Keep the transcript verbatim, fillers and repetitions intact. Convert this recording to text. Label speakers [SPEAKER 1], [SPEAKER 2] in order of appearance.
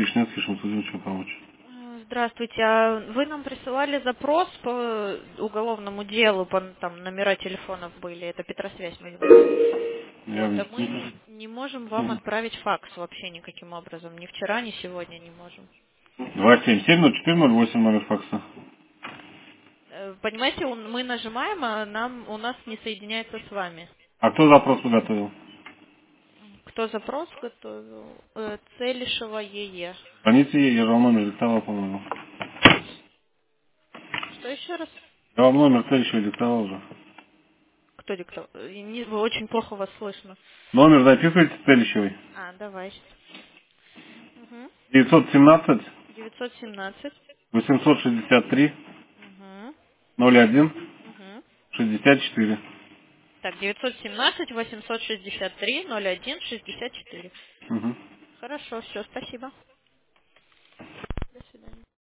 [SPEAKER 1] Вишневский, Шамсудин, что помочь?
[SPEAKER 2] Здравствуйте. А вы нам присылали запрос по уголовному делу, по там номера телефонов были, это Петросвязь мы говорим.
[SPEAKER 1] Я...
[SPEAKER 2] Вот, а мы не можем вам отправить факс вообще никаким образом. Ни вчера, ни сегодня не можем.
[SPEAKER 1] два семь семь ноль четыре ноль восемь номер факса.
[SPEAKER 2] Э, Понимаете, он- мы нажимаем, а нам у нас не соединяется с вами.
[SPEAKER 1] А кто запрос подготовил?
[SPEAKER 2] Кто запрос готовил? Э, Целишева ЕЕ.
[SPEAKER 1] Звоните ей, я же вам номер диктовал, по-моему.
[SPEAKER 2] Что еще раз?
[SPEAKER 1] Я вам номер Целищева диктовал уже.
[SPEAKER 2] Кто диктовал? Э, не- Очень плохо вас слышно.
[SPEAKER 1] Номер записывайте Целищевой.
[SPEAKER 2] А, давай. Угу.
[SPEAKER 1] девятьсот семнадцать
[SPEAKER 2] девятьсот семнадцать.
[SPEAKER 1] восемьсот шестьдесят три
[SPEAKER 2] Угу.
[SPEAKER 1] ноль один
[SPEAKER 2] Угу.
[SPEAKER 1] шестьдесят четыре.
[SPEAKER 2] Так, девятьсот семнадцать восемьсот шестьдесят три ноль один шестьдесят четыре.
[SPEAKER 1] Угу.
[SPEAKER 2] Хорошо, все, спасибо.